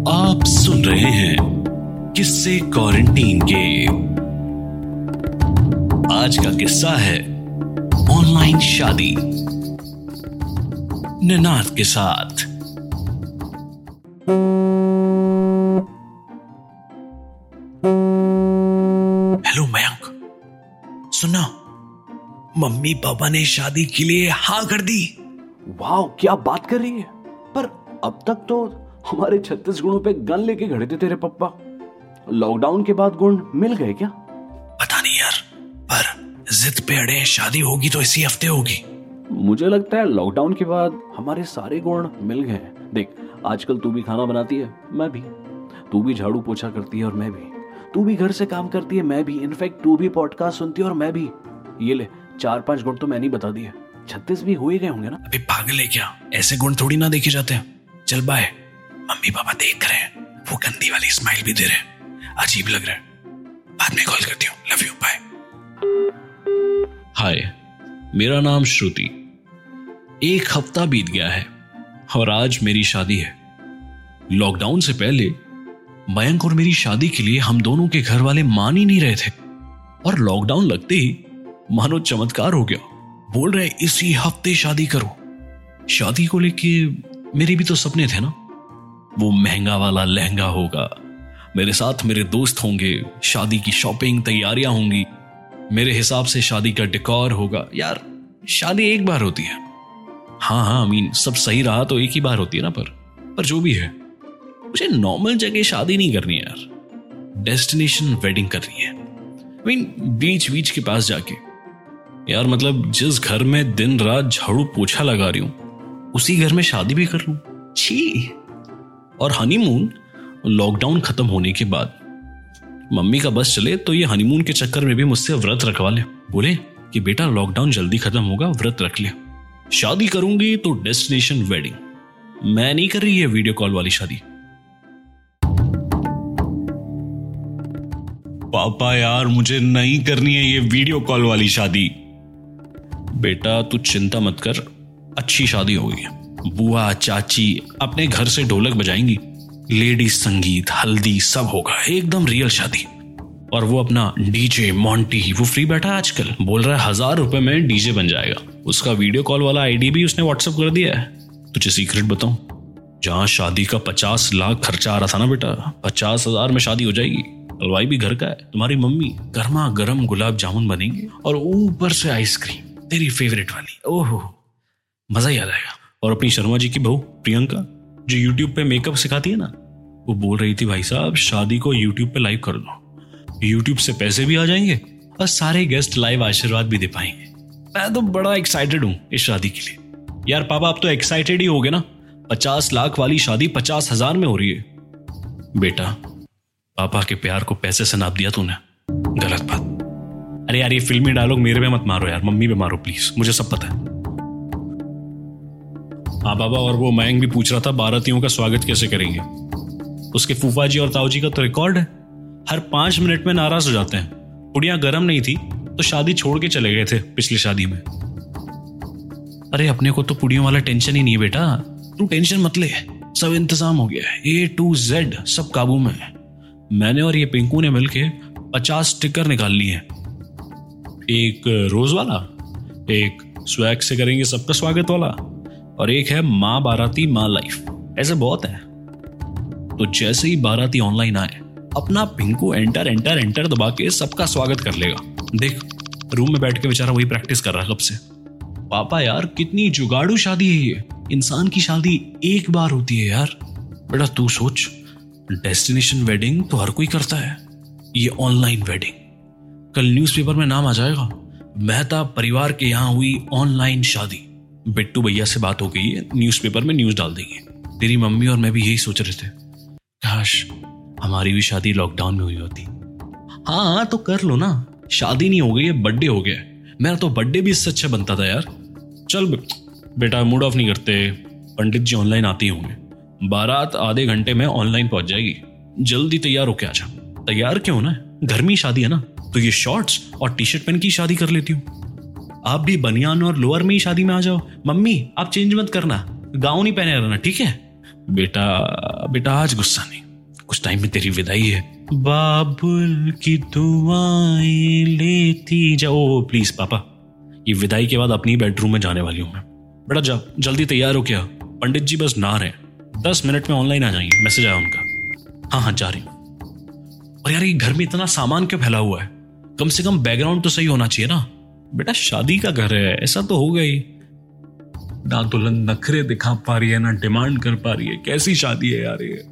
आप सुन रहे हैं किस्से क्वारंटीन के। आज का किस्सा है ऑनलाइन शादी निनाद के साथ। हेलो मयंक, सुना, मम्मी पापा ने शादी के लिए हाँ कर दी। वाह, क्या बात कर रही है। पर अब तक तो हमारे 36 गुणों पे गन लेके खड़े थे तेरे पप्पा। लॉकडाउन के बाद गुण मिल गए क्या? पता नहीं यार, पर जिद पे अड़े शादी होगी तो इसी हफ्ते होगी। मुझे लगता है लॉकडाउन के बाद हमारे सारे गुण मिल गए। देख, आजकल तू भी खाना बनाती है, मैं भी। तू भी झाड़ू पोछा करती है और मैं भी। तू भी घर से काम करती है, मैं भी। इनफैक्ट तू भी पॉडकास्ट सुनती है और मैं भी। ये ले, 4-5 गुण तो मैंने बता दिए। 36 भी हो ही गए होंगे ना। अभी पागल है क्या? ऐसे गुण थोड़ी ना देखे जाते हैं। चल बाय, मम्मी पापा देख रहे हैं, वो गंदी वाली स्माइल भी दे रहे हैं, अजीब लग रहा है। बाद में कॉल करती हूँ, लव यू, बाय। हाय, मेरा नाम श्रुति। 1 हफ्ता बीत गया है और आज मेरी शादी है। लॉकडाउन से पहले मयंक और मेरी शादी के लिए हम दोनों के घर वाले मान ही नहीं रहे थे, और लॉकडाउन लगते ही मानो चमत्कार हो गया। बोल रहे इसी हफ्ते शादी करो। शादी को लेके मेरे भी तो सपने थे ना। वो महंगा वाला लहंगा होगा, मेरे साथ मेरे दोस्त होंगे, शादी की शॉपिंग तैयारियां होंगी, मेरे हिसाब से शादी का डेकोर होगा। यार, शादी एक बार होती है। हाँ, I mean, सब सही रहा तो एक ही बार होती है ना। पर जो भी है, मुझे नॉर्मल जगह शादी नहीं करनी है यार, डेस्टिनेशन वेडिंग करनी है। I mean, बीच के पास जाके। यार मतलब जिस घर में दिन रात झाड़ू पोछा लगा रही हूं, उसी घर में शादी भी कर लूं। छी। और हनीमून लॉकडाउन खत्म होने के बाद मम्मी का बस चले तो ये हनीमून के चक्कर में भी मुझसे व्रत रखवा ले। बोले कि बेटा लॉकडाउन जल्दी खत्म होगा, व्रत रख ले, शादी करूंगी तो डेस्टिनेशन वेडिंग। मैं नहीं कर रही है वीडियो कॉल वाली शादी। पापा यार, मुझे नहीं करनी है ये वीडियो कॉल वाली शादी। बेटा तू चिंता मत कर, अच्छी शादी होगी। बुआ चाची अपने घर से ढोलक बजाएंगी, लेडीज संगीत, हल्दी सब होगा, एकदम रियल शादी। और वो अपना डीजे मोंटी, वो फ्री बैठा है आजकल, बोल रहा है 1000 रुपए में डीजे बन जाएगा। उसका वीडियो कॉल वाला आईडी भी उसने व्हाट्सएप कर दिया है। तुझे सीक्रेट बताऊं, जहां शादी का 50 लाख खर्चा आ रहा था ना बेटा, 50,000 में शादी हो जाएगी। हलवाई भी घर का है, तुम्हारी मम्मी गर्मा गर्म गुलाब जामुन बनेंगे और ऊपर से आइसक्रीम तेरी फेवरेट वाली। ओहो, मजा ही आ जाएगा। और अपनी शर्मा जी की बहू प्रियंका, जो यूट्यूब पे मेकअप सिखाती है ना, वो बोल रही थी भाई साहब शादी को यूट्यूब पे लाइव कर दो, यूट्यूब से पैसे भी आ जाएंगे और सारे गेस्ट लाइव आशीर्वाद भी दे पाएंगे। मैं तो बड़ा एक्साइटेड हूं इस शादी के लिए। यार पापा, आप तो एक्साइटेड ही होगे ना। 50 लाख वाली शादी 50,000 में हो रही है। बेटा, पापा के प्यार को पैसे से नाप दिया तूने, गलत बात। अरे यार, ये फिल्मी डायलॉग मेरे पे मत मारो यार, मम्मी पे मारो प्लीज, मुझे सब पता है। हाँ बाबा, और वो मयंक भी पूछ रहा था बारातियों का स्वागत कैसे करेंगे। उसके फूफा जी और ताऊ जी का तो रिकॉर्ड है, हर 5 मिनट में नाराज हो जाते हैं। पुड़ियां गर्म नहीं थी तो शादी छोड़ के चले गए थे पिछली शादी में। अरे अपने को तो पुड़ियों वाला टेंशन ही नहीं है बेटा, तू टेंशन मत ले, सब इंतजाम हो गया है, A to Z सब काबू में है। मैंने और ये पिंकू ने मिलके 50 स्टिकर निकाल लिए हैं। एक रोज वाला, एक स्वैग से करेंगे सबका स्वागत वाला, और एक है माँ बाराती माँ लाइफ। ऐसे बहुत है। तो जैसे ही बाराती ऑनलाइन आए, अपना पिंकू एंटर दबा के सबका स्वागत कर लेगा। देख, रूम में बैठ के बेचारा वही प्रैक्टिस कर रहा है कब से। पापा यार, कितनी जुगाड़ू शादी है ये। इंसान की शादी एक बार होती है यार। बेटा तू सोच, डेस्टिनेशन वेडिंग तो हर कोई करता है, ये ऑनलाइन वेडिंग। कल न्यूज़पेपर में नाम आ जाएगा, मेहता परिवार के यहां हुई ऑनलाइन शादी। बिट्टू भैया से बात हो गई है, न्यूज़पेपर में न्यूज़ डाल देंगे। तेरी मम्मी और मैं भी यही सोच रहे थे, काश हमारी भी शादी लॉकडाउन में हुई होती। हाँ तो कर लो ना, शादी नहीं हो गई है, बर्थडे हो गया। मेरा तो बर्थडे भी इससे अच्छा बनता था यार। चल बेटा, मूड ऑफ नहीं करते, पंडित जी ऑनलाइन आते ही होंगे, बारात आधे घंटे में ऑनलाइन पहुंच जाएगी, जल्दी तैयार होके आ जा। तैयार क्यों ना, घर में शादी है ना, तो ये शॉर्ट्स और टी शर्ट पहन की शादी कर लेती हूँ। आप भी बनियान और लोअर में ही शादी में आ जाओ। मम्मी आप चेंज मत करना, गाउन ही पहने रहना, ठीक है। बेटा बेटा आज गुस्सा नहीं, कुछ टाइम में तेरी विदाई है। बाबुल की दुआएं लेती जाओ। प्लीज पापा, ये विदाई के बाद अपनी बेडरूम में जाने वाली हूं मैं। बेटा जाओ, जल्दी तैयार हो। क्या पंडित जी बस ना रहे, 10 मिनट में ऑनलाइन आ जाएंगे। मैसेज आया उनका। हाँ जा रही हूँ। और यार ये घर में इतना सामान क्यों फैला हुआ है? कम से कम बैकग्राउंड तो सही होना चाहिए ना। बेटा शादी का घर है, ऐसा तो हो गई। ना दुल्हन नखरे दिखा पा रही है, ना डिमांड कर पा रही है। कैसी शादी है यार ये?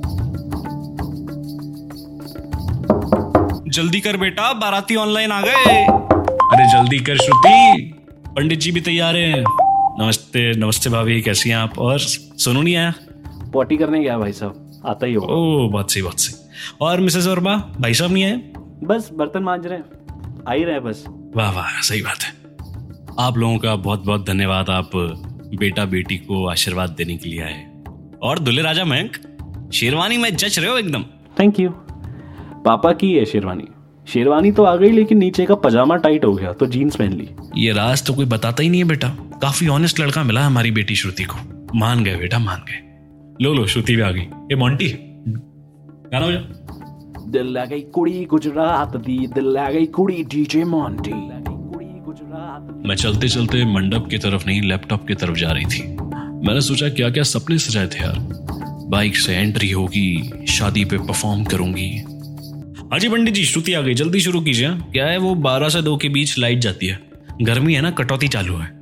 जल्दी कर बेटा, बाराती ऑनलाइन आ गए। अरे जल्दी कर श्रुति, पंडित जी भी तैयार हैं। नमस्ते नमस्ते भाभी, कैसी हैं आप? और सोनू नहीं आया? पॉटी करने गया भाई साहब, आता ही होगा। ओह बहुत सही बहुत सही। और मिसेस वर्मा, भाई साहब नहीं आए? बस बर्तन मांज रहे, आ ही रहे बस। वाह वाह, सही बात है। आप लोगों का बहुत बहुत धन्यवाद, आप बेटा बेटी को आशीर्वाद देने के लिए आए। और दूल्हे राजा मयंक, शेरवानी में जच रहे हो एकदम। Thank you. पापा की है शेरवानी। शेरवानी तो आ गई, लेकिन नीचे का पजामा टाइट हो गया तो जीन्स पहन ली। ये राज तो कोई बताता ही नहीं है बेटा। काफी ऑनेस्ट लड़का मिला हमारी बेटी श्रुति को। मान गए बेटा, मान गए। लो लो, श्रुति भी आ गई। ए मोंटी, गाना बजा। दिल ला गई कुड़ी गुजरात दी, दिल ला गई कुड़ी डीजे मोंटी। मैं चलते चलते मंडप की तरफ नहीं, लैपटॉप की तरफ जा रही थी। मैंने सोचा क्या क्या सपने सजाए थे यार। बाइक से एंट्री होगी, शादी पे परफॉर्म करूंगी। हाँ जी पंडित जी, श्रुति आ गई, जल्दी शुरू कीजिए। क्या है वो 12 से 2 के बीच लाइट जाती है, गर्मी है ना, कटौती चालू है।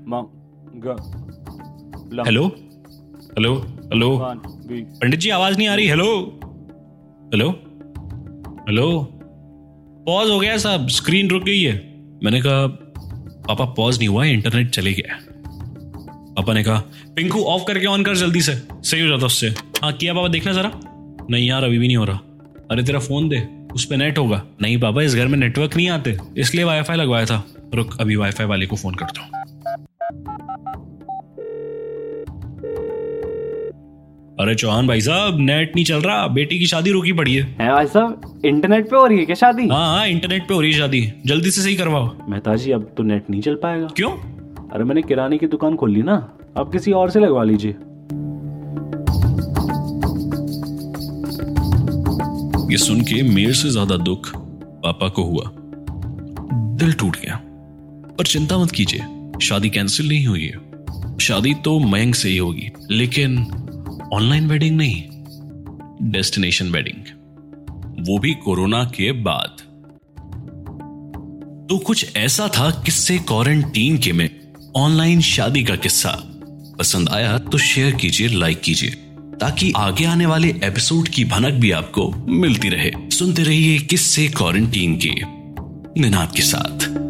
Hello hello hello Pandit ji, आवाज नहीं आ रही। Hello hello hello. पॉज हो गया साहब, स्क्रीन रुक गई है। मैंने कहा पापा पॉज नहीं हुआ है, इंटरनेट चले गया। पापा ने कहा पिंकू ऑफ करके ऑन कर जल्दी से, सही हो जाता उससे। हाँ किया पापा, देखना जरा। नहीं यार अभी भी नहीं हो रहा। अरे तेरा फोन दे, उस पे नेट होगा। नहीं पापा, इस घर में नेटवर्क नहीं आते, इसलिए वाईफाई लगवाया था। रुक, अभी वाईफाई वाले को फोन करता हूँ। अरे चौहान भाई साहब, नेट नहीं चल रहा, बेटी की शादी रुकी पड़ी है। भाई साहब, इंटरनेट पे हो रही है क्या शादी? हाँ इंटरनेट पे हो रही है शादी, जल्दी से सही करवाओ। मेहता जी अब तो नेट नहीं चल पाएगा। क्यों? अरे मैंने किराने की दुकान खोल ली ना, अब किसी और से लगवा लीजिए। ये सुन के मेरे से ज्यादा दुख पापा को हुआ। दिल टूट गया। पर चिंता मत कीजिए, शादी कैंसिल नहीं हुई है। शादी तो मयंक से ही होगी, लेकिन ऑनलाइन वेडिंग नहीं, डेस्टिनेशन वेडिंग, वो भी कोरोना के बाद। तो कुछ ऐसा था किस्से क्वारंटीन के में ऑनलाइन शादी का किस्सा। पसंद आया तो शेयर कीजिए, लाइक कीजिए, ताकि आगे आने वाले एपिसोड की भनक भी आपको मिलती रहे। सुनते रहिए किस्से क्वारंटीन के निनाद के साथ।